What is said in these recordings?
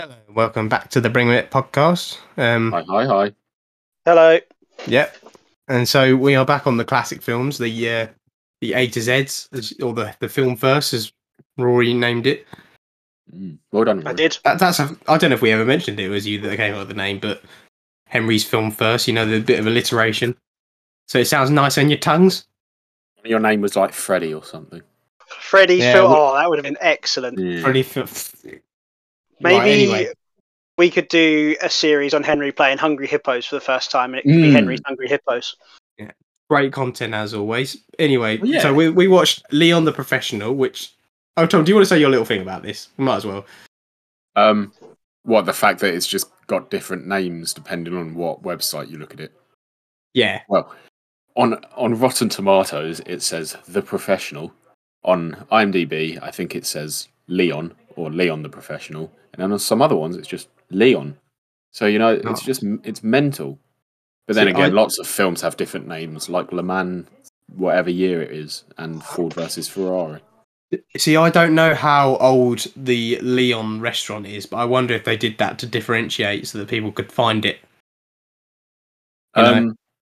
Hello, welcome back to the Bring It podcast. Hi. Hello. Yep, and so we are back on the classic films, the A to Z's, or the film first, as Rory named it. Well done, I Rory. did. I don't know if we ever mentioned it. It was you that came up with the name, but Henry's film first. You know, the bit of alliteration, so it sounds nice on your tongues. Your name was like Freddie or something. Freddie's Yeah, film. Oh, that would have been excellent. Yeah. Pretty. Maybe Right, anyway. we could do a series on Henry playing Hungry Hippos for the first time, and it could be Henry's Hungry Hippos. Great content as always. Anyway, Well, yeah. so we watched Leon the Professional, which... Oh, Tom, do you want to say your little thing about this? Might as well. What, the fact that it's just got different names depending on what website you look at it? Yeah. Well, on Rotten Tomatoes, it says The Professional. On IMDb, I think it says Leon, or Leon the Professional. And then on some other ones, it's just Leon. So, it's mental. But then again, lots of films have different names, like Le Mans, whatever year it is, and Ford versus Ferrari. See, I don't know how old the Leon restaurant is, but I wonder if they did that to differentiate so that people could find it. You know?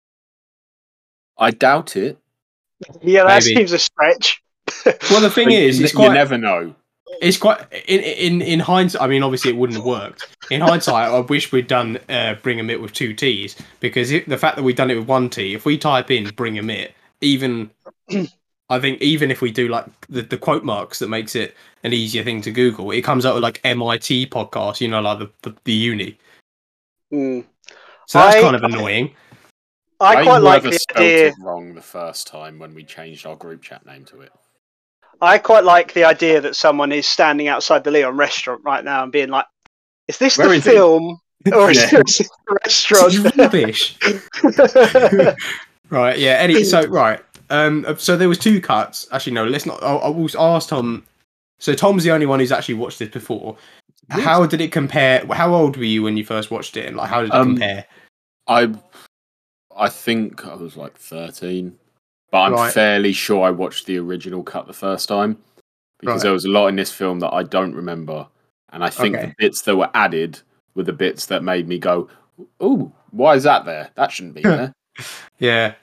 I doubt it. Yeah, that Maybe. seems a stretch. Well, the thing is, it's quite... You never know. It's quite in hindsight. I mean, obviously, it wouldn't have worked. In hindsight, I wish we'd done Bring 'em It with 2 T's, because the fact that we've done it with 1 T, if we type in Bring 'em It, I think even if we do like the quote marks that makes it an easier thing to Google, it comes out with like MIT podcast, you know, like the uni. Mm. So that's kind of annoying. I quite like the spelt idea. it wrong the first time when we changed our group chat name to it. I quite like the idea that someone is standing outside the Leon restaurant right now and being like, "Is this Where the is it?" film or is this the restaurant?" It's rubbish. Right, yeah. So there was 2 cuts. Actually, no. Let's not. I will ask Tom. So Tom's the only one who's actually watched this before. Yes. How did it compare? How old were you when you first watched it? And like, how did it compare? I think I was like 13, but I'm Right. fairly sure I watched the original cut the first time because Right. there was a lot in this film that I don't remember, and I think Okay. the bits that were added were the bits that made me go, "Ooh, why is that there? That shouldn't be there." Yeah.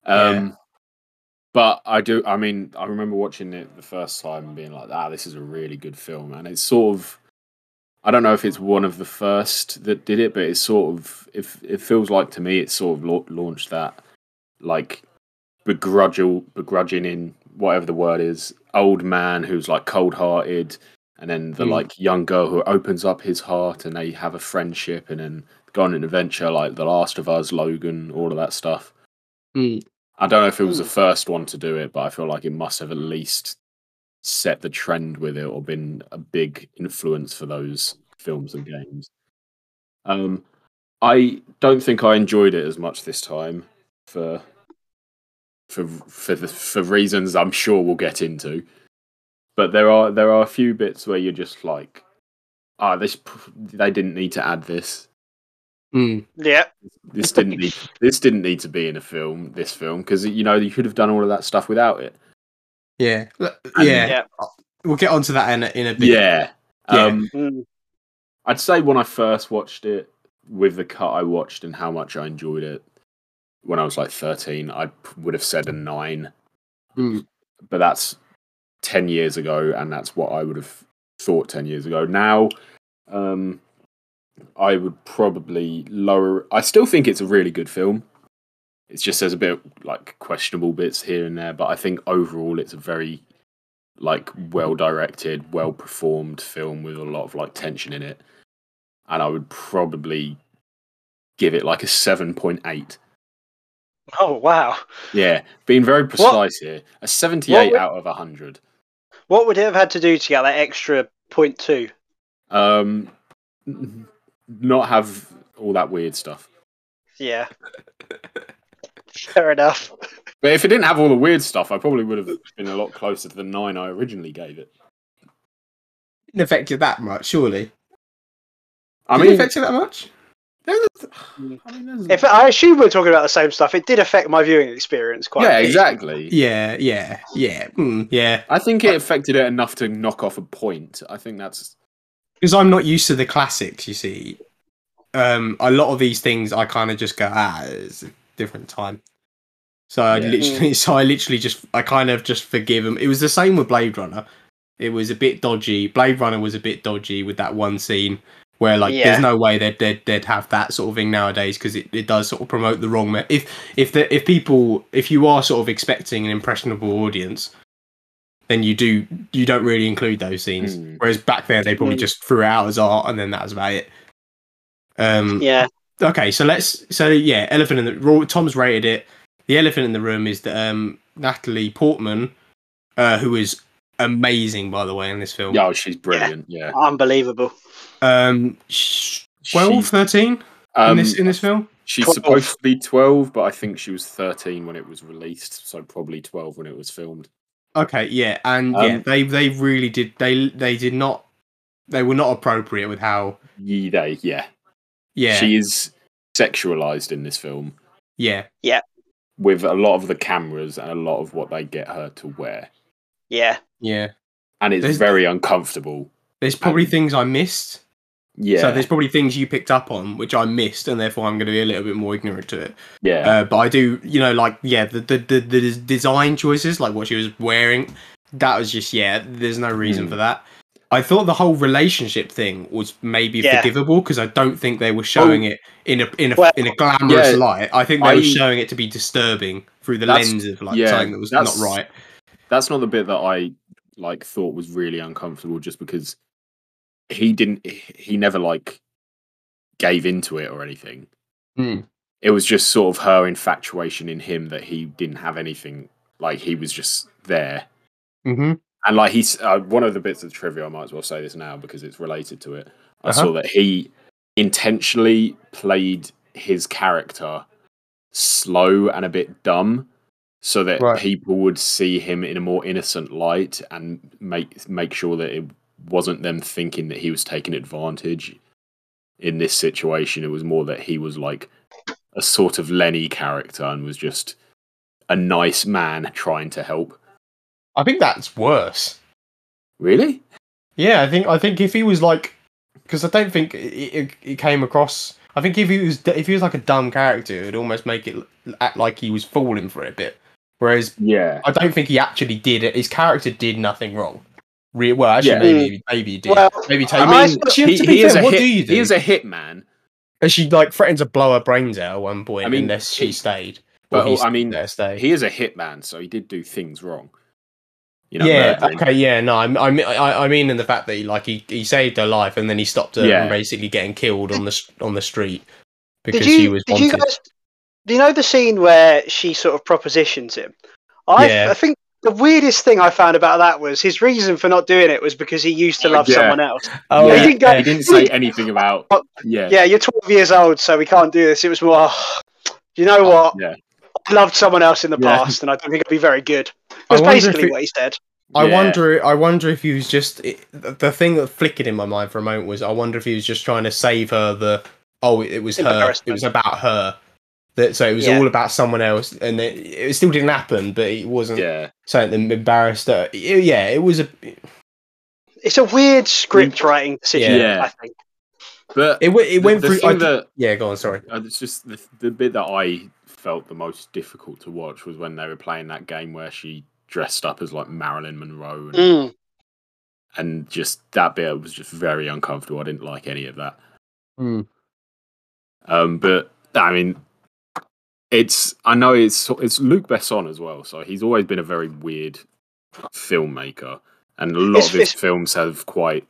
But I remember watching it the first time and being like, this is a really good film. And it's sort of, I don't know if it's one of the first that did it, but it's sort of, it feels like to me, it's sort of launched that, like, begrudging in whatever the word is, old man who's like cold-hearted, and then the like young girl who opens up his heart and they have a friendship and then go on an adventure like The Last of Us, Logan, all of that stuff. I don't know if it was the first one to do it, but I feel like it must have at least set the trend with it or been a big influence for those films and games. I don't think I enjoyed it as much this time for reasons I'm sure we'll get into. But there are a few bits where you're just like, they didn't need to add this. Yeah. This didn't need to be in a film. This film, because you could have done all of that stuff without it. Yeah. Yeah. We'll get onto that in a bit. Yeah. Mm. I'd say when I first watched it, with the cut I watched and how much I enjoyed it, when I was like 13, I would have said a 9. But that's 10 years ago, and that's what I would have thought 10 years ago. Now, I would probably lower... I still think it's a really good film. It's just there's a bit like questionable bits here and there, but I think overall it's a very like well-directed, well-performed film with a lot of like tension in it. And I would probably give it like a 7.8. Oh, wow. Yeah, being very precise here. A 78 out of 100. What would it have had to do to get that extra 0.2? Not have all that weird stuff. Yeah. Fair enough. But if it didn't have all the weird stuff, I probably would have been a lot closer to the 9 I originally gave it. Didn't affect you that much, surely. I Did mean, it affect you that much? If I assume we're talking about the same stuff, it did affect my viewing experience quite. yeah, a bit. exactly. Yeah. I think it affected it enough to knock off a point. I think that's because I'm not used to the classics. You see, a lot of these things I kind of just go, it's a different time. So I literally just kind of just forgive them. It was the same with Blade Runner. It was a bit dodgy. Blade Runner was a bit dodgy with that one scene where there's no way they'd have that sort of thing nowadays, because it does sort of promote the wrong. If you are sort of expecting an impressionable audience, then you don't really include those scenes. Whereas back there they probably just threw it out as art, and then that was about it. Okay, so elephant in the Tom's rated it. The elephant in the room is that Natalie Portman, who is amazing, by the way, in this film. Yeah, she's brilliant. Yeah. Unbelievable. 12, 13 in this film. She's 12. supposed to be 12, but I think she was 13 when it was released, so probably 12 when it was filmed. Okay, yeah, and they really did. They did not. They were not appropriate with how. Yeah. She is sexualized in this film. Yeah. With a lot of the cameras and a lot of what they get her to wear. Yeah. And it's very uncomfortable. There's probably things I missed. Yeah. So there's probably things you picked up on which I missed, and therefore I'm going to be a little bit more ignorant to it. Yeah. But I do, the design choices, like what she was wearing, that was just there's no reason for that. I thought the whole relationship thing was maybe forgivable, because I don't think they were showing it in a glamorous light. I think they were showing it to be disturbing through the lens of something that was not right. That's not the bit that I thought was really uncomfortable, just because he never gave into it or anything. It was just sort of her infatuation in him, that he didn't have anything, he was just there. And he's one of the bits of trivia, I might as well say this now because it's related to it. I saw that he intentionally played his character slow and a bit dumb, so that people would see him in a more innocent light, and make sure that it wasn't them thinking that he was taking advantage in this situation. It was more that he was a sort of Lenny character and was just a nice man trying to help. I think that's worse. Really? Yeah, I think if he was because I don't think it came across. I think if he was like a dumb character, it would almost make it act like he was falling for it a bit. Whereas, I don't think he actually did it. His character did nothing wrong. Well, actually, maybe he did. Well, maybe take. He is a hitman. And she threatened to blow her brains out at one point unless she stayed. But he is a hitman, so he did do things wrong. Murdering. Okay, yeah, no, I mean in the fact that he saved her life, and then he stopped her from basically getting killed on the street because she was wanted. Do you know the scene where she sort of propositions him? I think the weirdest thing I found about that was his reason for not doing it was because he used to love someone else. Oh, he didn't say anything about. Yeah, you're 12 years old, so we can't do this. It was more. Do you know what? Yeah. I loved someone else in the past, and I don't think it'd be very good. That's basically what he said. I wonder if he was just the thing that flickered in my mind for a moment was I wonder if he was just trying to save her. It was her. It was about her. So it was all about someone else, and it still didn't happen. But it wasn't something that embarrassed her. It was a. It's a weird script writing decision. I think. But it went through. Go on. Sorry. It's just the bit that I felt the most difficult to watch was when they were playing that game where she dressed up as Marilyn Monroe, and just that bit was just very uncomfortable. I didn't like any of that. But I mean, I know it's Luc Besson as well, so he's always been a very weird filmmaker, and a lot of his films have quite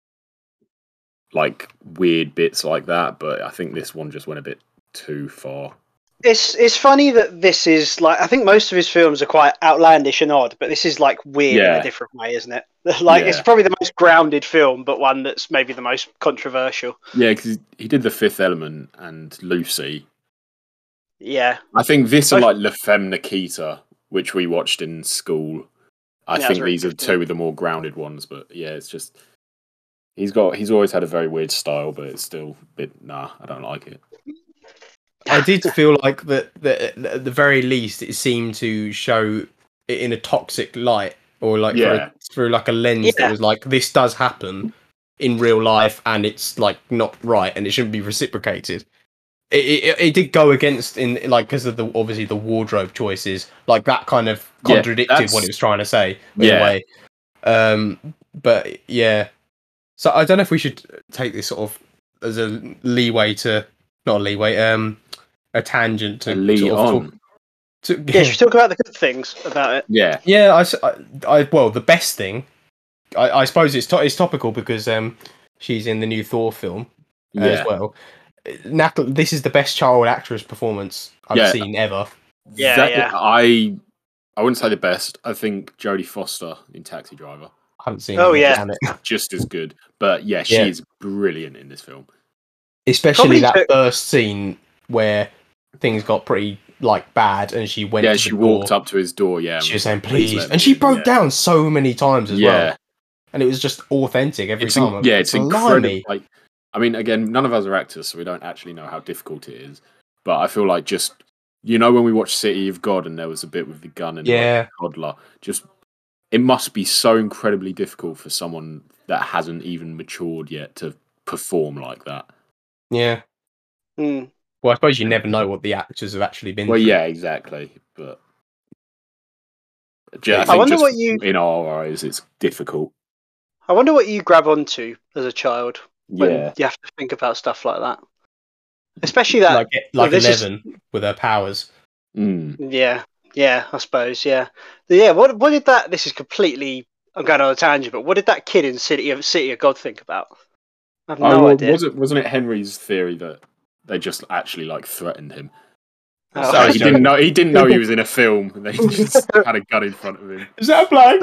weird bits like that. But I think this one just went a bit too far. It's funny that this is I think most of his films are quite outlandish and odd, but this is weird in a different way, isn't it? It's probably the most grounded film, but one that's maybe the most controversial. Yeah, because he did The Fifth Element and Lucy. Yeah, I think this are La Femme Nikita, which we watched in school. I think these are two of the more grounded ones, but it's just he's always had a very weird style, but it's still a bit I don't like it. I did feel like that at the very least it seemed to show it in a toxic light, or through a lens that was this does happen, in real life, and it's like not right, and it shouldn't be reciprocated. It did go against in like because of the obviously the wardrobe choices, like that kind of contradicted what it was trying to say in a way. But yeah, so I don't know if we should take this sort of as a leeway to not a leeway, a tangent to lead on. Yeah, should we talk about the good things about it? Yeah, yeah. Well, the best thing, I suppose it's topical because she's in the new Thor film as well. Natalie, this is the best child actress performance I've seen ever. Yeah. I wouldn't say the best. I think Jodie Foster in Taxi Driver. I haven't seen. Just as good. But yeah, she is brilliant in this film. Especially that first scene where things got pretty like bad, and she went. Yeah, she walked up to his door. Yeah, she was saying please, and she broke down so many times as well. And it was just authentic every time. It's incredible. Like, I mean, again, none of us are actors, so we don't actually know how difficult it is. But I feel like just, when we watched City of God and there was a bit with the gun and like, toddler, just, it must be so incredibly difficult for someone that hasn't even matured yet to perform like that. Yeah. Well, I suppose you never know what the actors have actually been through. Yeah, exactly. But I wonder what in our eyes, it's difficult. I wonder what you grab onto as a child when you have to think about stuff like that. Especially that... Like 11 with her powers. Yeah, I suppose, yeah. What did that... This is completely... I'm going on a tangent, but what did that kid in City of God think about? I have no idea. Wasn't it Henry's theory that they just actually, like, threatened him? Oh. So he didn't know he was in a film, and they just had a gun in front of him. Is that a bloke?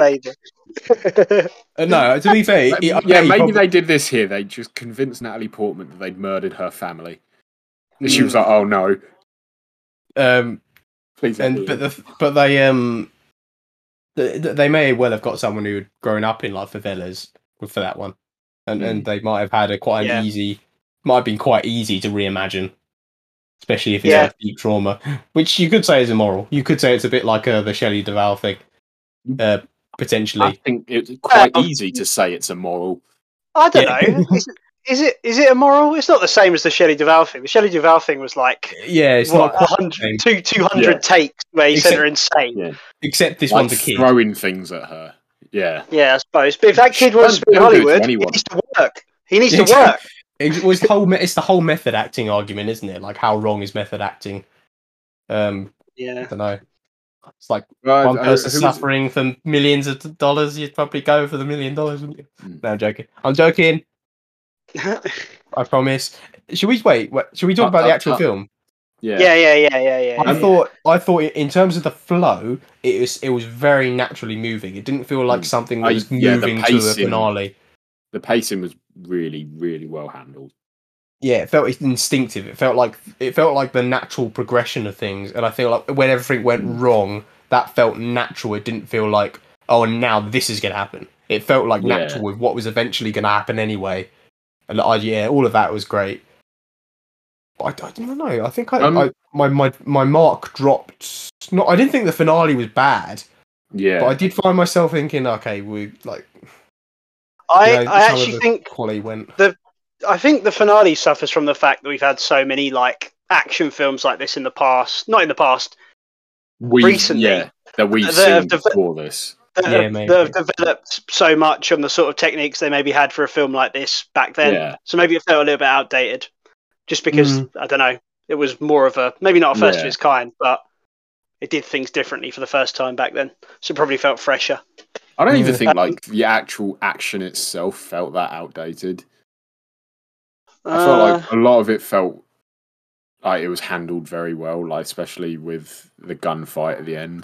No, to be fair, maybe they did this here. They just convinced Natalie Portman that they'd murdered her family. And she was like, "Oh no." Please. But they may well have got someone who had grown up in like favelas for that one, and they might have had might have been quite easy to reimagine. Especially if it's like deep trauma, which you could say is immoral. You could say it's a bit like the Shelley Duvall thing, potentially. I think it's quite easy to say it's immoral. I don't know. Is it immoral? It's not the same as the Shelley Duvall thing. The Shelley Duvall thing was like it's not 200 takes where he sent her insane. Yeah. Except this like one's a kid throwing things at her. Yeah, I suppose. But if that kid wants to be in Hollywood, he needs to work. He needs to work. It's the whole method acting argument, isn't it? Like, how wrong is method acting? I don't know. It's like one person suffering for millions of dollars. You'd probably go for the $1 million, wouldn't you? No, I'm joking. I promise. Should we wait? Should we talk about the actual film? Yeah. I thought in terms of the flow, it was very naturally moving. It didn't feel like something that was moving to the finale. The pacing was really, really well handled. Yeah, it felt instinctive. It felt like the natural progression of things, and I feel like when everything went wrong, that felt natural. It didn't feel like, oh, and now this is going to happen. It felt like natural with what was eventually going to happen anyway. And all of that was great. But I don't know. I think my mark dropped. I didn't think the finale was bad. Yeah, but I did find myself thinking, okay, we like. I actually think quality went. I think the finale suffers from the fact that we've had so many like action films like this in the past. Not in the past. Recently, that we've seen before this. That have developed so much on the sort of techniques they maybe had for a film like this back then. Yeah. So maybe it felt a little bit outdated, just because I don't know. It was more of a maybe not a first of its kind, but it did things differently for the first time back then. So it probably felt fresher. I don't even think like the actual action itself felt that outdated. I felt like a lot of it felt like it was handled very well, like especially with the gunfight at the end.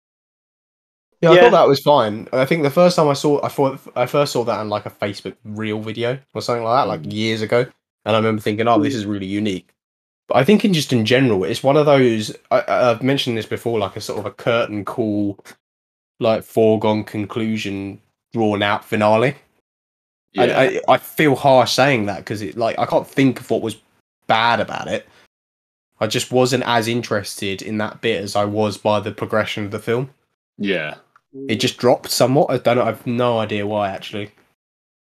Yeah, I thought that was fine. I think the first time I first saw that on like a Facebook reel video or something like that, like years ago, and I remember thinking, "Oh, this is really unique." But I think in general, it's one of those. I've mentioned this before, like a sort of a curtain call, like foregone conclusion, drawn out finale. Yeah. I feel harsh saying that because I can't think of what was bad about it. I just wasn't as interested in that bit as I was by the progression of the film. Yeah. It just dropped somewhat. I don't know. I've no idea why, actually.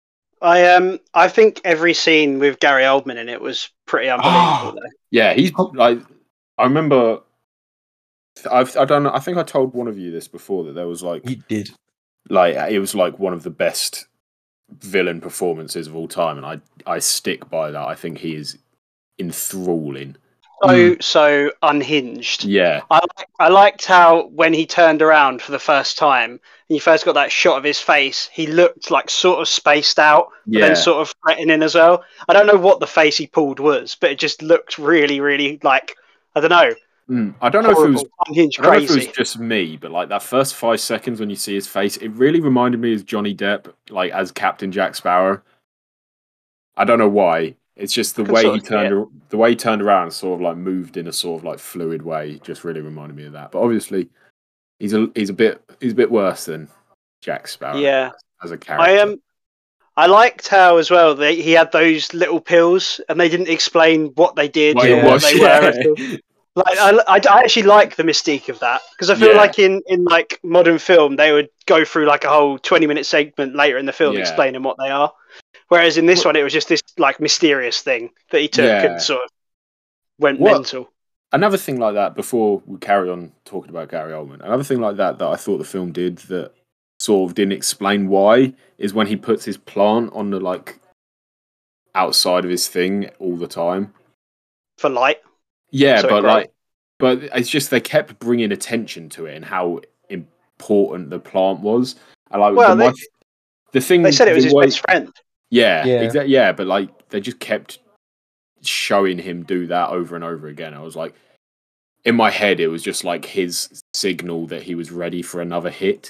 I think every scene with Gary Oldman in it was pretty unbelievable. Though. Yeah, he's like. I remember. I don't know. I think I told one of you this before that there was like. You did. Like it was like one of the best villain performances of all time, and I stick by that. I think he is enthralling. So unhinged. Yeah. I liked how when he turned around for the first time, and you first got that shot of his face, he looked like sort of spaced out, but then sort of threatening as well. I don't know what the face he pulled was, but it just looked really, really like, I don't know. I don't know if it was unhinged I don't crazy. know if it was just me, but like that first 5 seconds when you see his face, it really reminded me of Johnny Depp, like as Captain Jack Sparrow. I don't know why. It's just the way he turned around and sort of like moved in a sort of like fluid way. Just really reminded me of that. But obviously, he's a bit worse than Jack Sparrow. Yeah, as a character. I liked how as well he had those little pills, and they didn't explain what they did or what they were. Like I actually like the mystique of that, because I feel like in like modern film they would go through like a whole 20-minute segment later in the film explaining what they are. Whereas in this one, it was just this like mysterious thing that he took and sort of went mental. Another thing like that, before we carry on talking about Gary Oldman, another thing like that I thought the film did that sort of didn't explain why is when he puts his plant on the like outside of his thing all the time for light. Yeah, so but it's just they kept bringing attention to it and how important the plant was. And like the thing they said it was his best friend. Yeah, exactly. Yeah, but like they just kept showing him do that over and over again. I was like, in my head, it was just like his signal that he was ready for another hit.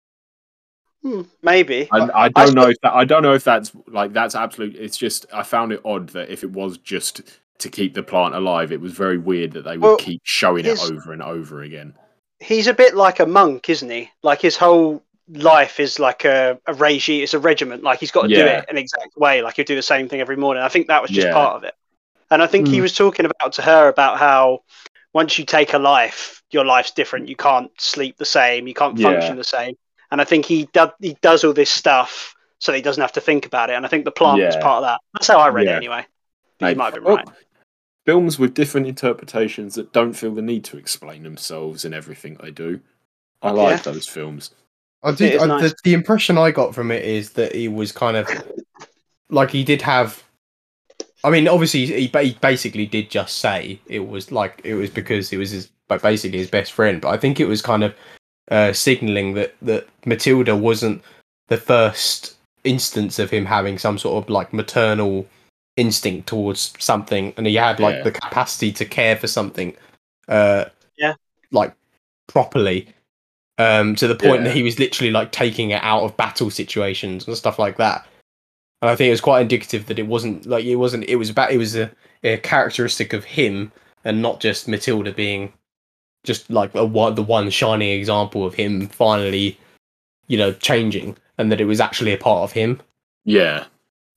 Maybe. I don't know if that. I don't know if that's like that's absolute. It's just I found it odd that if it was just to keep the plant alive, it was very weird that they would keep showing it over and over again. He's a bit like a monk, isn't he? Like his whole life is like a regime, it's a regiment. Like he's got to do it an exact way. Like he'll do the same thing every morning. I think that was just part of it. And I think he was talking to her about how once you take a life, your life's different. You can't sleep the same. You can't function the same. And I think he does all this stuff so that he doesn't have to think about it. And I think the plant was part of that. That's how I read it anyway. But you might have been right. Films with different interpretations that don't feel the need to explain themselves in everything they do. I like those films. The impression I got from it is that he was kind of like he did have. I mean, obviously, he basically did just say it was because it was basically his best friend. But I think it was kind of signaling that Matilda wasn't the first instance of him having some sort of like maternal instinct towards something, and he had like the capacity to care for something, like properly. To the point that he was literally like taking it out of battle situations and stuff like that. And I think it was quite indicative that it was a characteristic of him and not just Matilda being just like the one shining example of him finally, changing, and that it was actually a part of him. Yeah.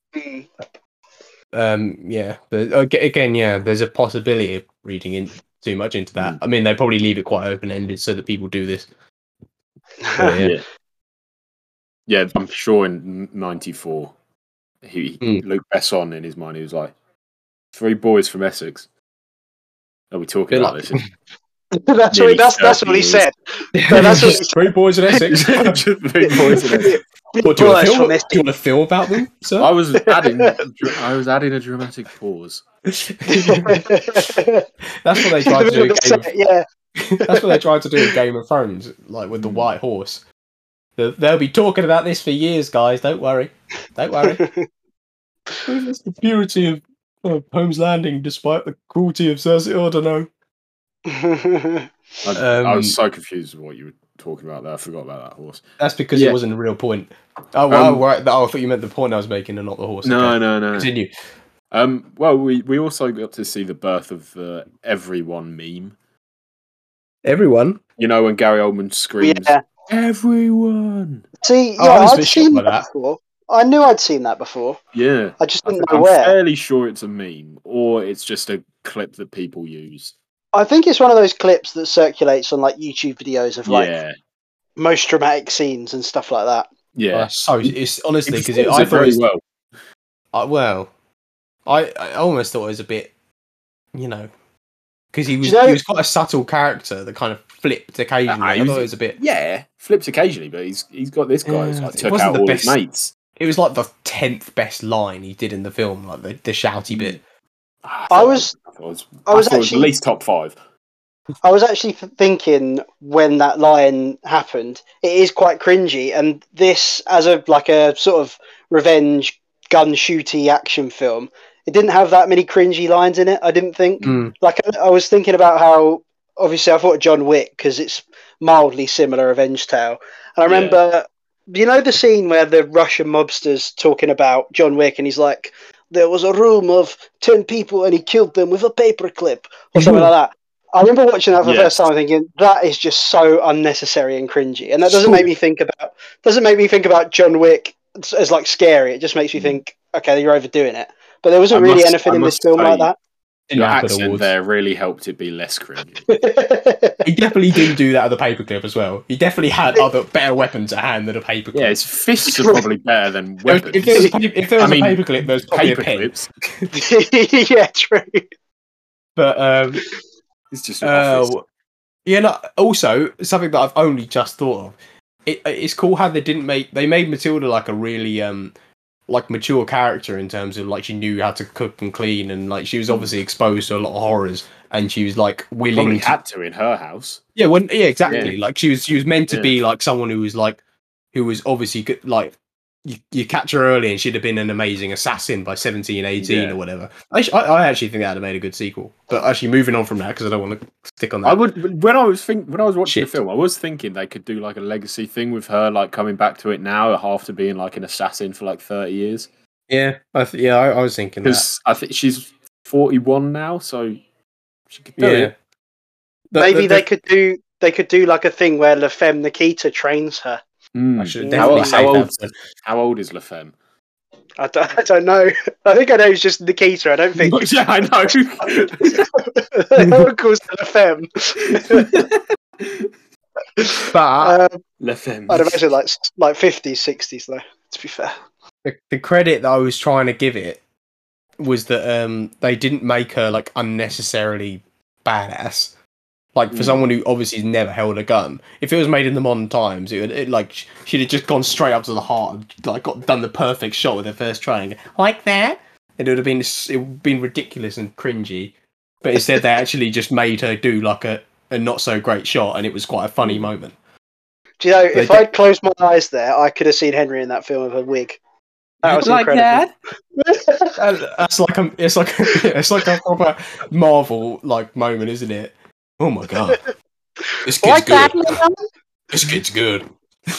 But again, there's a possibility of reading in too much into that. I mean, they probably leave it quite open-ended so that people do this. Yeah, I'm sure in '94, Luc Besson in his mind, he was like, 3 boys from Essex. Are we talking about this? That's what he said. That's what 3 boys in Essex. 3 boys in Essex. What, do you want to film about them, sir? I was adding a dramatic pause. That's what they tried to do in That's what they tried to do in Game of Thrones, like with the White Horse. They'll be talking about this for years, guys. Don't worry. It's the purity of Holmes Landing, despite the cruelty of Cersei. I don't know. I was so confused with what you were talking about there. I forgot about that horse. That's because it wasn't a real point. Right. I thought you meant the point I was making and not the horse. No. Continue. Well, we also got to see the birth of the Everyone meme. Everyone? When Gary Oldman screams, Everyone! See, I'd seen that before. I knew I'd seen that before. Yeah. I just didn't know where. I'm fairly sure it's a meme, or it's just a clip that people use. I think it's one of those clips that circulates on like YouTube videos of like most dramatic scenes and stuff like that. Yeah. So it's honestly because I thought I almost thought it was a bit, because he was quite a subtle character that kind of flipped occasionally. I thought it was a bit flips occasionally, but he's got this guy who's like took out all his mates. It was like the 10th best line he did in the film, like the shouty bit. I was actually at least top 5. I was actually thinking when that line happened, it is quite cringy, and this as a sort of revenge gun shooty action film, it didn't have that many cringy lines in it. I didn't think. Like I was thinking about how obviously I thought John Wick because it's mildly similar revenge tale, and I remember the scene where the Russian mobster's talking about John Wick, and he's like, "There was a room of 10 people, and he killed them with a paperclip," or something like that. I remember watching that for the first time, thinking that is just so unnecessary and cringy, and that doesn't make me think about John Wick as like scary. It just makes me think, okay, you're overdoing it. But there wasn't really anything in this film like that. Your accent there really helped it be less cringy. He definitely didn't do that with a paperclip as well. He definitely had better weapons at hand than a paperclip. Yeah, his fists are probably better than weapons. If there was a paperclip, there was probably a pen. Yeah, true. But it's just also something that I've only just thought of. It's cool how they made Matilda like a really like mature character in terms of like she knew how to cook and clean, and like she was obviously exposed to a lot of horrors, and she was like willing probably had to in her house. Yeah, exactly. Yeah. Like she was meant to be like someone who was obviously good, like you catch her early and she'd have been an amazing assassin by 17, 18 or whatever. I actually think that would have made a good sequel. But actually moving on from that, because I don't want to stick on that. When I was watching the film, I was thinking they could do like a legacy thing with her, like coming back to it now after being like an assassin for like 30 years. Yeah, I was thinking that. Because I think she's 41 now, so she could do it. Maybe they could do like a thing where La Femme Nikita trains her. I should definitely how old is La Femme? I don't know. I think I know it's just Nikita. I don't think. Yeah, I know. No one calls her La Femme. But La Femme. I'd imagine like 50s, 60s though. To be fair, the credit that I was trying to give it was that they didn't make her like unnecessarily badass. Like for someone who obviously has never held a gun, if it was made in the modern times, it like she'd have just gone straight up to the heart and like done the perfect shot with her first try, and like that. It would have been ridiculous and cringy, but instead they actually just made her do like a not so great shot, and it was quite a funny moment. Do you know, if I'd closed my eyes there, I could have seen Henry in that film with a wig. That was like incredible. That? It's like a proper Marvel like moment, isn't it? Oh my god. This kid's good. This kid's good.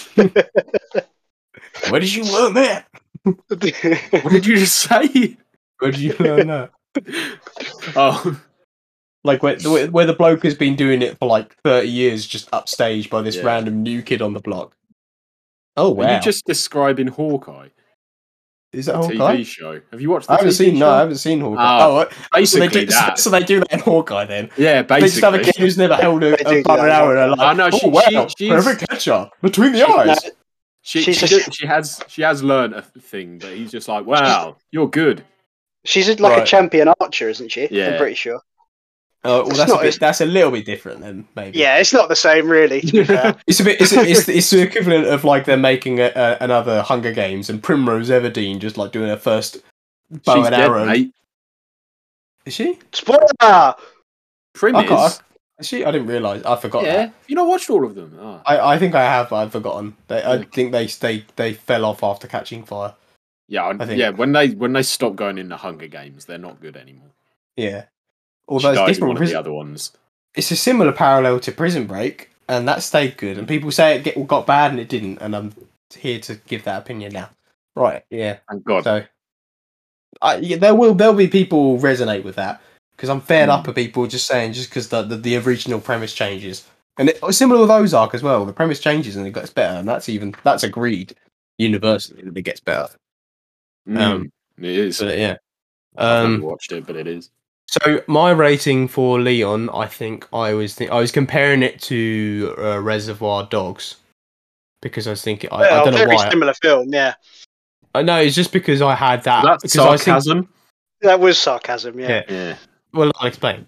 Where did you learn that? What did you just say? Where did you learn that? Oh. Like where the bloke has been doing it for like 30 years, just upstaged by this random new kid on the block. Oh wow. Are you just describing Hawkeye? Is that Hawkeye? TV show? Have you watched the I haven't seen Hawkeye. Basically so they do that in Hawkeye then. Yeah, basically. They just have a kid who's never held a bow and arrow, and they're like, perfect catcher between the eyes. She has learned a thing, but he's just like, wow, you're good. She's like a champion archer, isn't she? Yeah. I'm pretty sure. Oh, well, that's a little bit different then, maybe. Yeah, it's not the same, really. It's the equivalent of like they're making another Hunger Games and Primrose Everdeen just like doing her first bow and arrow. Mate. Is she? Spoiler! Prim is she? I didn't realise. I forgot. Yeah, that. You not watched all of them. Oh. I think I have, but I've forgotten. I think they fell off after Catching Fire. Yeah, I think. Yeah. When they stop going in the Hunger Games, they're not good anymore. Yeah. Although it's different one of the other ones. It's a similar parallel to Prison Break, and that stayed good. And people say it got bad, and it didn't. And I'm here to give that opinion now. Right? Yeah. Thank God. So, there'll be people who resonate with that because I'm fed up of people just saying just because the original premise changes, and similar with Ozark as well. The premise changes and it gets better, and that's agreed universally that it gets better. It is. But, yeah. I've never watched it, but it is. So my rating for Leon, I think I was comparing it to Reservoir Dogs because I was thinking I don't know why. Very similar film, yeah. I know it's just because I had that. That's because sarcasm. That was sarcasm. Yeah. Yeah. Well, I'll explain.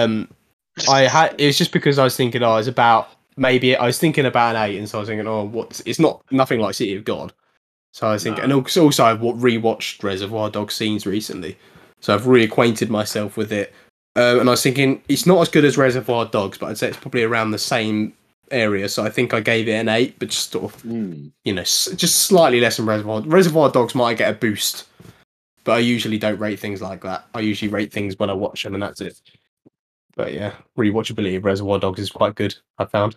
It's just because I was thinking, I was thinking about an 8, and so I was thinking, it's not nothing like City of God. So I was thinking, and also I've rewatched Reservoir Dogs scenes recently, so I've reacquainted myself with it. And I was thinking, it's not as good as Reservoir Dogs, but I'd say it's probably around the same area. So I think I gave it an 8, but just sort of, just slightly less than Reservoir Dogs might get a boost, but I usually don't rate things like that. I usually rate things when I watch them, and that's it. But yeah, rewatchability of Reservoir Dogs is quite good, I found.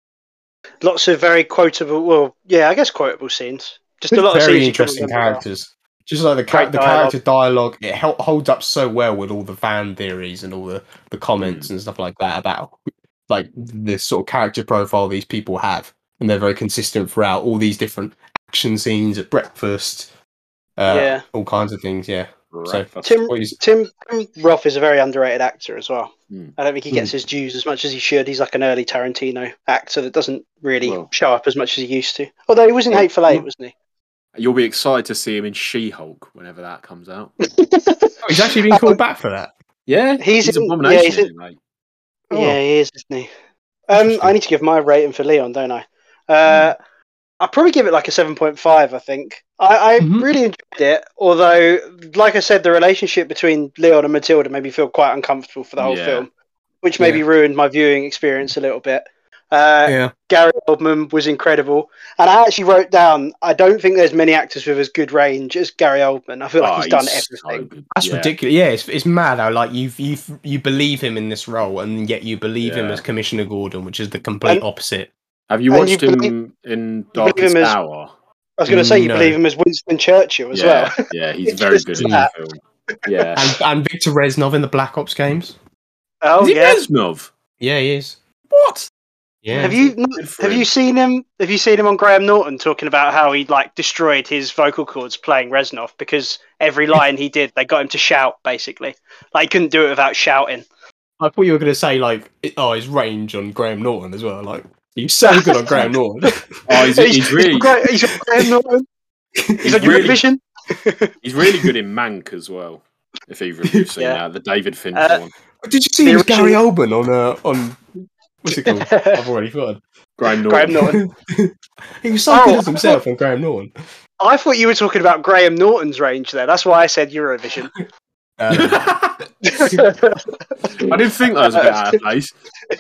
Lots of very quotable, I guess quotable scenes. Just a lot of very interesting characters. Just like the character dialogue, it holds up so well with all the fan theories and all the comments and stuff like that about like this sort of character profile these people have, and they're very consistent throughout all these different action scenes at breakfast, all kinds of things. Yeah. So Tim Roth is a very underrated actor as well. I don't think he gets his dues as much as he should. He's like an early Tarantino actor that doesn't really show up as much as he used to. Although he was in Hateful Eight, wasn't he? You'll be excited to see him in She-Hulk whenever that comes out. He's actually been called back for that. Yeah, he's an abomination. Mate. Yeah, he is, isn't he? I need to give my rating for Leon, don't I? I'll probably give it like a 7.5, I think. I really enjoyed it, although, like I said, the relationship between Leon and Matilda made me feel quite uncomfortable for the whole film, which maybe ruined my viewing experience a little bit. Gary Oldman was incredible, and I actually wrote down, I don't think there's many actors with as good range as Gary Oldman. I feel like he's done everything. So that's ridiculous. Yeah, it's mad how like you believe him in this role, and yet you believe him as Commissioner Gordon, which is the complete opposite. Have you watched him in Darkest Hour? I was going to say you believe him as Winston Churchill as well. Yeah, he's very good in that film. Yeah, and Victor Reznov in the Black Ops games. Oh, is he Reznov? Yeah, he is. What? Yeah. Have you seen him? Have you seen him on Graham Norton talking about how he like destroyed his vocal cords playing Reznov because every line he did, they got him to shout basically. Like he couldn't do it without shouting. I thought you were going to say like, his range on Graham Norton as well. Like he's so good on Graham Norton. He's really great. He's on Graham Norton. He's on Eurovision. He's really good in Mank as well. If either of you've seen that, the David Fincher one. Did you see him as Gary Oldman on what's it called? I've already forgotten. Graham Norton. He was so good as himself on Graham Norton. I thought you were talking about Graham Norton's range there. That's why I said Eurovision. I didn't think that was a bit out of place.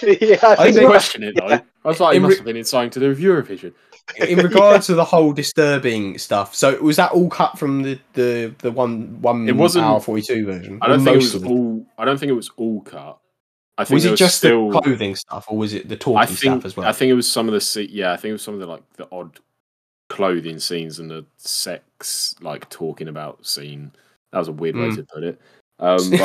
I didn't question it though. I was like, it must have been something to do with Eurovision. In regards to the whole disturbing stuff, so was that all cut from the 1 it wasn't, hour 42 version? I don't think it was all cut. I think was it just the clothing stuff, or was it the talking stuff as well? I think it was some of the I think it was some of the like the odd clothing scenes and the sex like talking about scene. That was a weird way to put it. But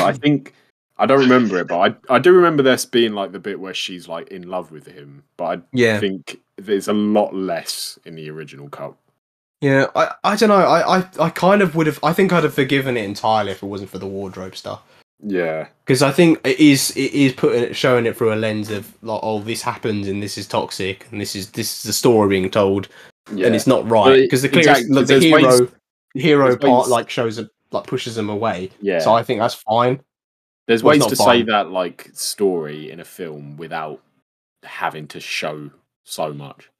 I don't remember it, but I do remember this being like the bit where she's like in love with him. But I think there's a lot less in the original cut. Yeah, I don't know. I kind of would have. I think I'd have forgiven it entirely if it wasn't for the wardrobe stuff. Yeah, because I think it is showing it through a lens of like, oh, this happens and this is toxic and this is the story being told, and it's not right because the hero part like shows it like pushes them away. Yeah, so I think that's fine. There's ways to say that like story in a film without having to show so much.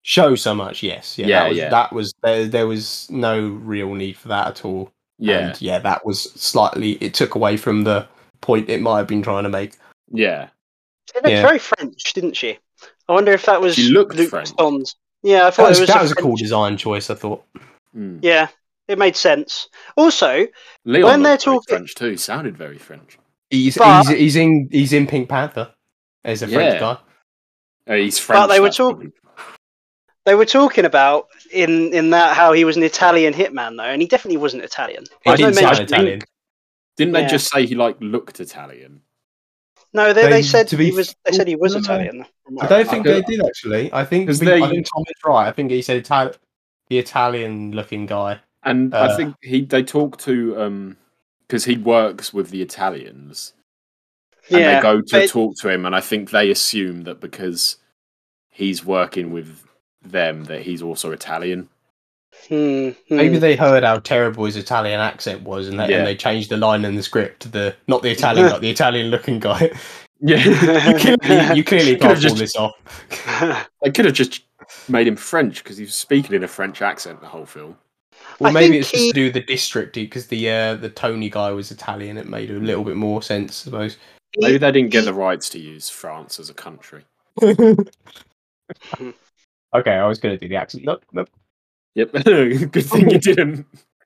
Yes. That was there was no real need for that at all. Yeah. And that was slightly, it took away from the point it might have been trying to make. Yeah. She looked very French, didn't she? I wonder if that was Luke French. Yeah, I thought that was a cool design choice, I thought. Yeah, it made sense. Also, Leon when they're talking French too, sounded very French. He's in Pink Panther as a French guy. He's French. But they were talking about in that how he was an Italian hitman though, and he definitely wasn't Italian. I didn't sound Italian. Didn't they just say he like looked Italian? No, they said he was. They said he was Italian. I don't think they did actually. I think Tom is right. I think he said the Italian-looking guy. And I think they talk to because he works with the Italians. And they go to talk to him, and I think they assume that because he's working with them that he's also Italian. Maybe they heard how terrible his Italian accent was, and they changed the line in the script to not the Italian guy, the Italian-looking guy. Yeah, you clearly can't pull this off. They could have just made him French because he was speaking in a French accent the whole film. Well, maybe it's just to do with the district, because the Tony guy was Italian. It made a little bit more sense, I suppose. Maybe they didn't get the rights to use France as a country. Okay, I was going to do the accent. Look. Yep, good thing you didn't.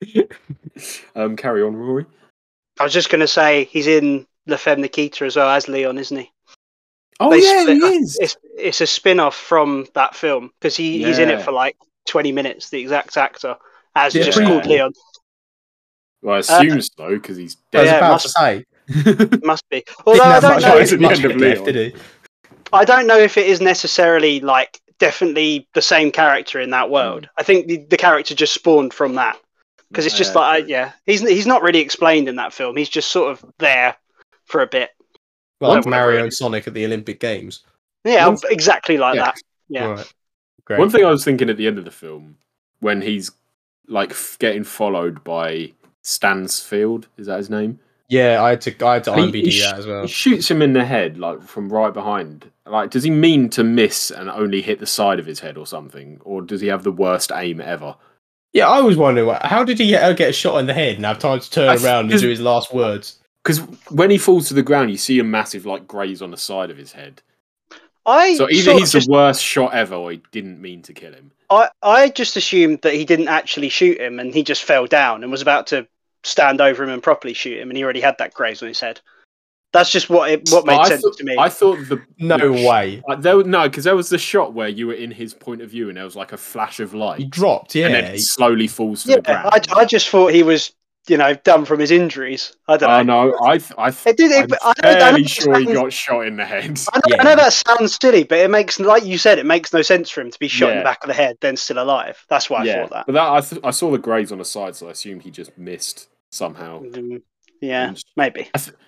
Carry on, Rory. I was just going to say he's in La Femme Nikita as well as Leon, isn't he? Oh, he is. It's a spin-off from that film because he's in it for like 20 minutes, the exact actor, as just called Leon. Well, I assume so, because he's dead. I was about to say. Must be. Although I don't know. At the end of Leon. Did he? I don't know if it is necessarily like definitely the same character in that world. I think the character just spawned from that because it's just he's not really explained in that film. He's just sort of there for a bit. Well, like Mario and Sonic at the Olympic Games. Yeah, exactly like that. Yeah. Right. Great. One thing I was thinking at the end of the film, when he's like getting followed by Stansfield, is that his name? Yeah, I had to IMDb that as well. He shoots him in the head, like from right behind. Like, does he mean to miss and only hit the side of his head or something, or does he have the worst aim ever? Yeah, I was wondering how did he get a shot in the head and have time to turn around and do his last words? Because when he falls to the ground, you see a massive like graze on the side of his head. So either he's the worst shot ever, or he didn't mean to kill him. I just assumed that he didn't actually shoot him, and he just fell down and was about to stand over him and properly shoot him, and he already had that graze on his head. That's just what made sense to me. I thought no way. Because there was the shot where you were in his point of view, and there was like a flash of light. He dropped, and then he slowly falls to the ground. I just thought he was, done from his injuries. I don't know. No, I'm fairly sure he got shot in the head. I know that sounds silly, but it makes, like you said, it makes no sense for him to be shot in the back of the head, then still alive. That's why I thought that. But I saw the graze on the side, so I assumed he just missed somehow. Yeah, maybe.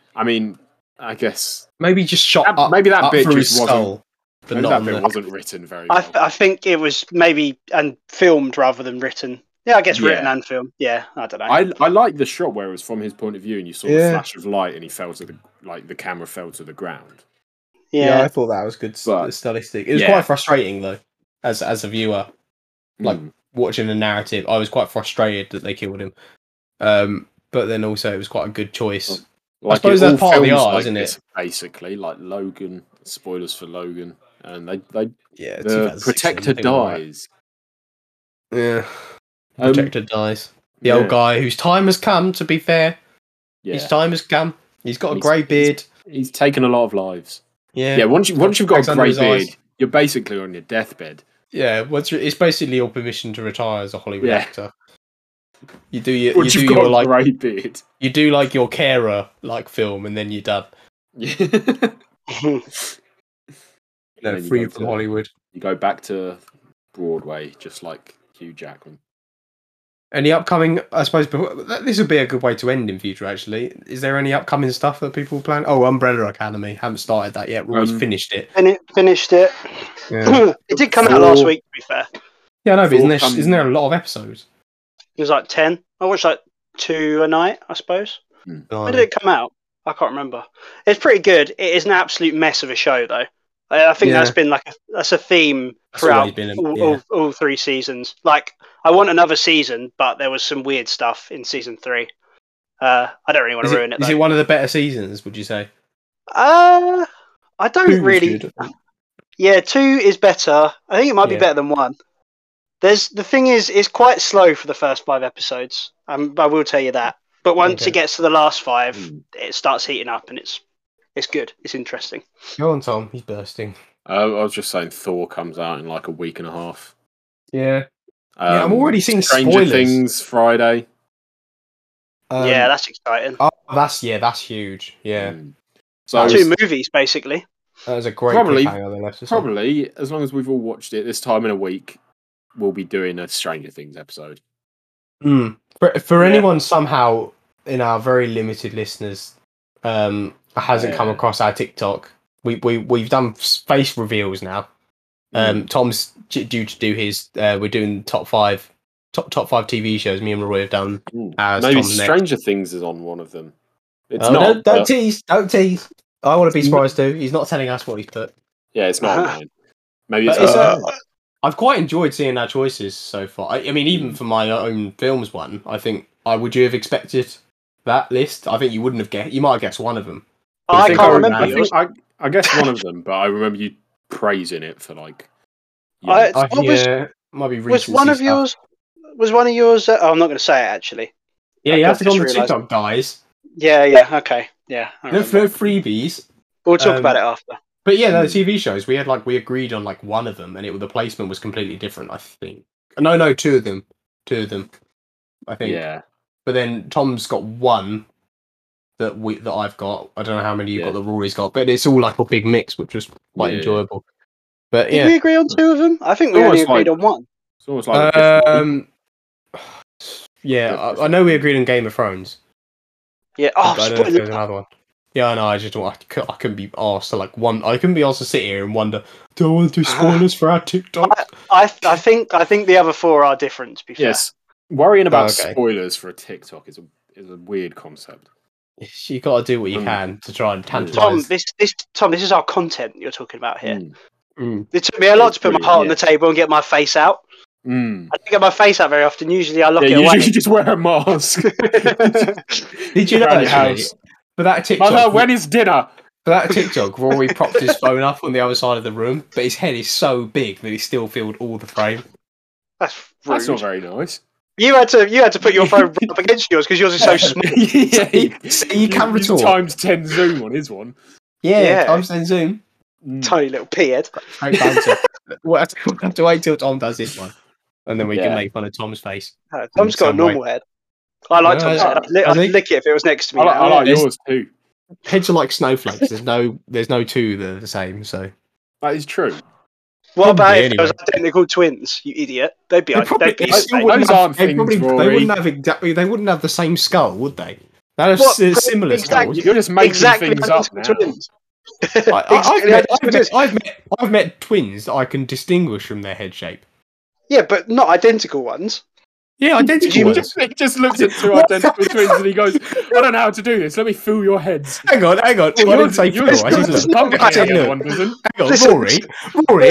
I guess maybe just shot up. Maybe that bit through just his skull. Maybe that bit wasn't written very well. I think it was maybe filmed rather than written. Yeah, I guess written and filmed. Yeah, I don't know. I like the shot where it was from his point of view, and you saw the flash of light, and he fell to the camera fell to the ground. Yeah, I thought that was good stylistic. It was quite frustrating though, as a viewer, like watching the narrative. I was quite frustrated that they killed him, but then also it was quite a good choice. I suppose that's part of the art, isn't it? Basically, like Logan. Spoilers for Logan, and the Protector dies. Yeah, Protector dies. The old guy whose time has come. To be fair, his time has come. He's got a grey beard. He's taken a lot of lives. Yeah. Once you've got a grey beard, you're basically on your deathbed. Yeah. It's basically your permission to retire as a Hollywood actor. You do your grey beard. You do like your carer film, and then you're done. Free from Hollywood. You go back to Broadway, just like Hugh Jackman. Any upcoming? I suppose this would be a good way to end in future. Actually, is there any upcoming stuff that people plan? Oh, Umbrella Academy. Haven't started that yet. We've finished it. Finished it. Yeah. It did come out last week. To be fair. Yeah, no, but isn't there a lot of episodes? It was like 10. I watched like 2 a night, I suppose. When did it come out? I can't remember. It's pretty good. It is an absolute mess of a show, though. I think that's been that's a theme throughout all 3 seasons. Like, I want another season, but there was some weird stuff in season 3. I don't really want to ruin it. Is it one of the better seasons? Would you say? I don't really. Yeah, 2 is better. I think it might be better than 1. The thing is, it's quite slow for the first 5 episodes. I will tell you that. But once it gets to the last 5, it starts heating up, and it's good. It's interesting. Go on, Tom. He's bursting. I was just saying, Thor comes out in like a week and a half. Yeah. I'm already seeing Stranger spoilers. Things Friday. Yeah, that's exciting. Oh, that's huge. Yeah. So 2 movies basically. That was a great probably as long as we've all watched it this time in a week, we'll be doing a Stranger Things episode. For anyone somehow in our very limited listeners hasn't come across our TikTok, we've done face reveals now. Tom's due to do his. We're doing top 5 top 5 TV shows me and Roy have done. As Maybe Tom's Stranger Things is on one of them. It's not. Don't tease. Don't tease. I want to be surprised too. He's not telling us what he's put. Yeah, it's not mine. Maybe it's. I've quite enjoyed seeing our choices so far. I mean, even for my own films one, I think. Would you have expected that list? I think you wouldn't have guessed. You might have guessed one of them. I can't remember. I guessed one of them, but I remember you praising it for like. Might be was one of yours? Was one of yours? I'm not going to say it actually. Yeah, you have to go on the TikTok, guys. Yeah, okay, yeah. No freebies. We'll talk about it after. But yeah, the TV shows we agreed on like one of them, and the placement was completely different. I think. No, two of them. I think. Yeah. But then Tom's got one that I've got. I don't know how many you've got that Rory's got, but it's all like a big mix, which was quite enjoyable. But did we agree on 2 of them? I think we only agreed on 1. It's almost like I know we agreed on Game of Thrones. Yeah. I don't know if there's another one. Yeah, I know. I couldn't be asked to like one. I couldn't be asked to sit here and wonder. Do I want to do spoilers for our TikTok? I think the other 4 are different. To be fair. Yes, worrying about spoilers for a TikTok is a weird concept. You got to do what you can to try and tantalise. Tom, this is our content you're talking about here. It took me a lot to put my heart on the table and get my face out. I don't get my face out very often. Usually I lock it away. You just wear a mask. Did you know actually? For that TikTok, Mother, when is dinner? For that TikTok, Rory propped his phone up on the other side of the room, but his head is so big that he still filled all the frame. That's not very nice. You had to put your phone up against yours because yours is so small. You can retort. Times 10 zoom on his one. Yeah. Times 10 zoom. Tiny little pea-head. We'll have to wait till Tom does this one, and then we can make fun of Tom's face. Tom's got a normal head. I like Tom's head. I'd lick it if it was next to me. I like yours too. Heads are like snowflakes. There's no 2 that are the same. So that is true. What about if it was identical twins? You idiot! They'd be. They wouldn't have the same skull, would they? They'd have similar skulls. You're just making things up now. Twins. I've met twins that I can distinguish from their head shape. Yeah, but not identical ones. Yeah, identical ones. He just looks at 2 identical twins and he goes, "I don't know how to do this. Let me feel your heads." Hang on. Well, I didn't say feel. I said look. Hang on, Rory.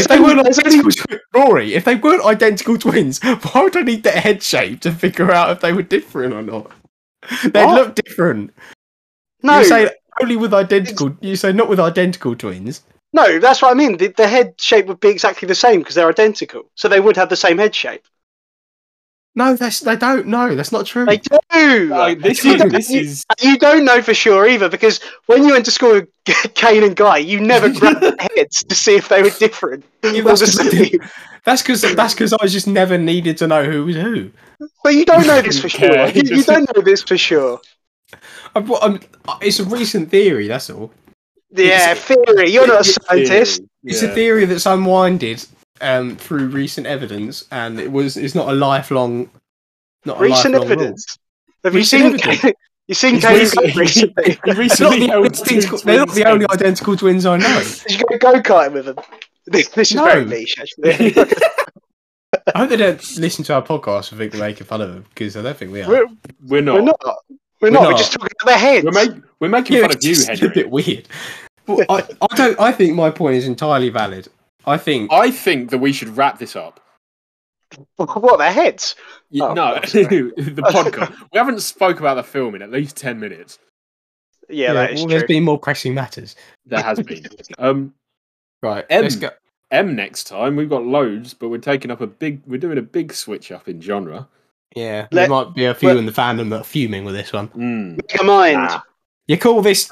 If they weren't identical twins, why would I need their head shape to figure out if they were different or not? They'd look different. No. You say only with identical. You say not with identical twins. No, that's what I mean. The head shape would be exactly the same because they're identical, so they would have the same head shape. No, they don't. No, that's not true. They do. This is. You don't know for sure either because when you went to school with Kane and Guy, you never grabbed their heads to see if they were different. That's because I just never needed to know who was who. But you don't know this for sure. You don't know this for sure. It's a recent theory. That's all. Yeah, theory. You're not a scientist. It's a theory that's unwinded through recent evidence, and it's not a lifelong. Recent evidence. Have you seen? You've seen Kane recently. They're not the only identical twins I know. Did you go karting with them? This is very niche, actually. I hope they don't listen to our podcast and think we're making fun of them because I don't think we are. We're not. We're not. We're just talking about their heads. We're making fun of you, Henry. It's a bit weird. Well, I think my point is entirely valid. I think that we should wrap this up. What, their heads? No, the podcast. We haven't spoke about the film in at least 10 minutes. Yeah, that is true. There's been more pressing matters. There has been. Right, let's go. M next time. We've got loads, but we're doing a big switch up in genre. Yeah, there might be a few in the fandom that are fuming with this one. Make your mind. You call this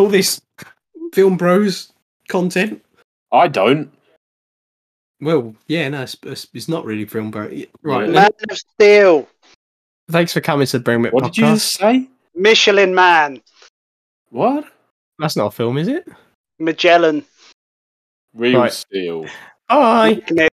Film Bros content? I don't. Well, yeah, no, it's not really Film Bros. Right, Man of Steel. Thanks for coming to the Bring It What podcast. did you just say? Michelin Man. What? That's not a film, is it? Magellan. Real Steel. Bye.